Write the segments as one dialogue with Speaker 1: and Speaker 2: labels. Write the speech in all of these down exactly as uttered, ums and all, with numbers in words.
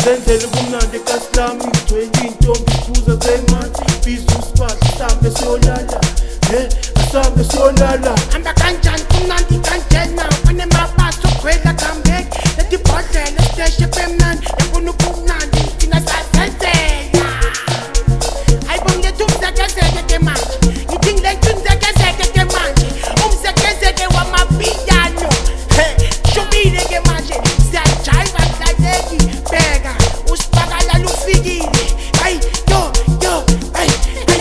Speaker 1: Sazenzele kumnandi kasilami ngigcwele iy'ntombi siphuza zemanzi biza usipahla sihambe siyolala he asihambe siyolala
Speaker 2: hamba kanjani kumnandi kanjena wanemabhaso gwela comeback lethi bhodlela siteshe femnandi yafuna ubumnandi thina sazenzela ayibongethu umzekezeke ke manje ngithi ngilethu umzekezeke ke manje umzekezeke wamapiyano he shubile ke manje siyajayiva mdlaleki bheka usibakala lufikile hayi yo yo hayi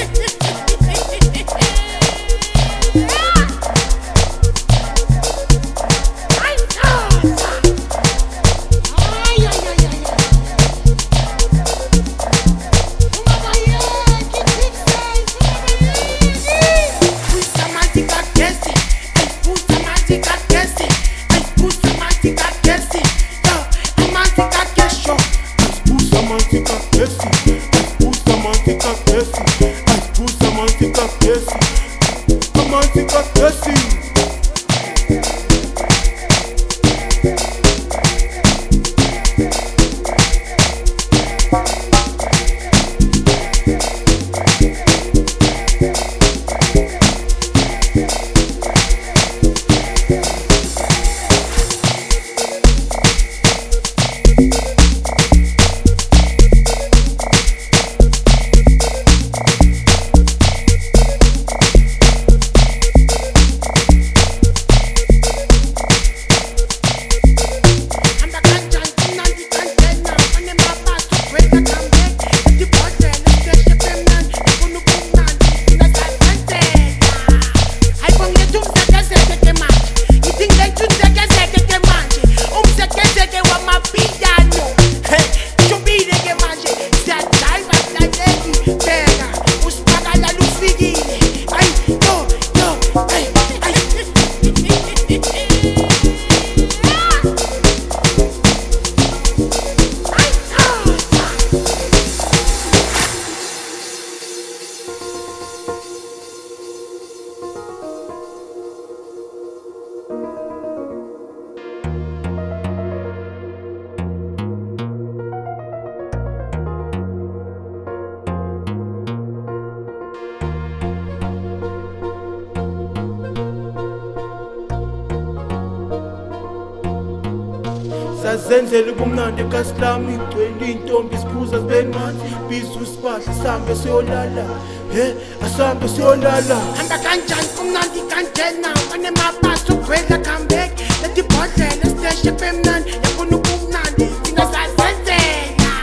Speaker 1: Sazenzele kumnandi kasilami ngigcwele iy'ntombi siphuza zemanzi biza usipahla sihambe siyolala he asihambe siyolala
Speaker 2: hamba kanjani kumnandi kanjena wanemabhaso gwela comeback lethi bhodlela siteshe femnandi yafuna ubumnandi thina sazenzela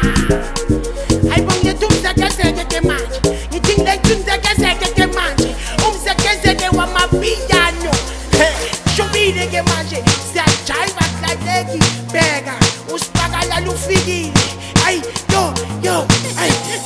Speaker 2: ayibongethu umzekezeke ke manje ngithi ngilethu umzekezeke ke manje umzekezeke wamapiyano he shubile ke manje siyajayiva mdlaleki bheka usibakala lufikile hayi yo yo hayi